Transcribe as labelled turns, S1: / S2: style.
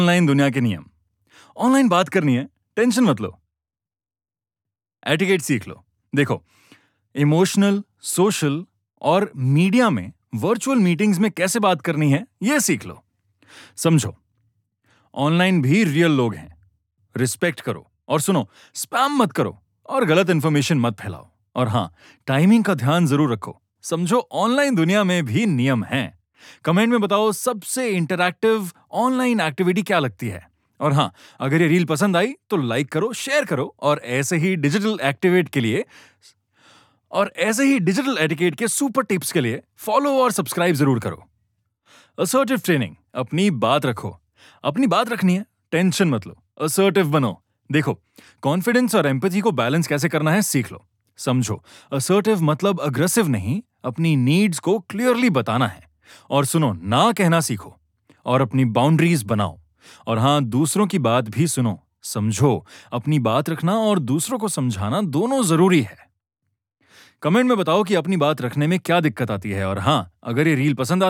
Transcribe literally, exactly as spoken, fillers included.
S1: Online दुनिया के नियम। ऑनलाइन बात करनी है, टेंशन मत लो। एटिकेट सीख लो। देखो, इमोशनल, सोशल और मीडिया में वर्चुअल मीटिंग्स में कैसे बात करनी है, यह सीख लो। समझो, ऑनलाइन भी रियल लोग हैं। रिस्पेक्ट करो और सुनो, स्पैम मत करो और गलत इंफॉर्मेशन मत फैलाओ। और हां, टाइमिंग का ध्यान जरूर रखो। समझो, ऑनलाइन दुनिया में भी नियम हैं। कमेंट में बताओ सबसे इंटरैक्टिव ऑनलाइन एक्टिविटी क्या लगती है। और हां, अगर ये रील पसंद आई तो लाइक करो, शेयर करो और ऐसे ही डिजिटल एक्टिवेट के लिए और ऐसे ही डिजिटल एटिकेट के सुपर टिप्स के लिए फॉलो और सब्सक्राइब जरूर करो। असर्टिव ट्रेनिंग, अपनी बात रखो। अपनी बात रखनी है, टेंशन मत लो, असर्टिव बनो। देखो, कॉन्फिडेंस और एम्पैथी को बैलेंस कैसे करना है सीख लो। समझो, असर्टिव मतलब अग्रेसिव नहीं, अपनी नीड्स को क्लियरली बताना है। और सुनो, ना कहना सीखो और अपनी बाउंड्रीज बनाओ। और हां, दूसरों की बात भी सुनो। समझो, अपनी बात रखना और दूसरों को समझाना दोनों जरूरी है। कमेंट में बताओ कि अपनी बात रखने में क्या दिक्कत आती है। और हां, अगर ये रील पसंद आ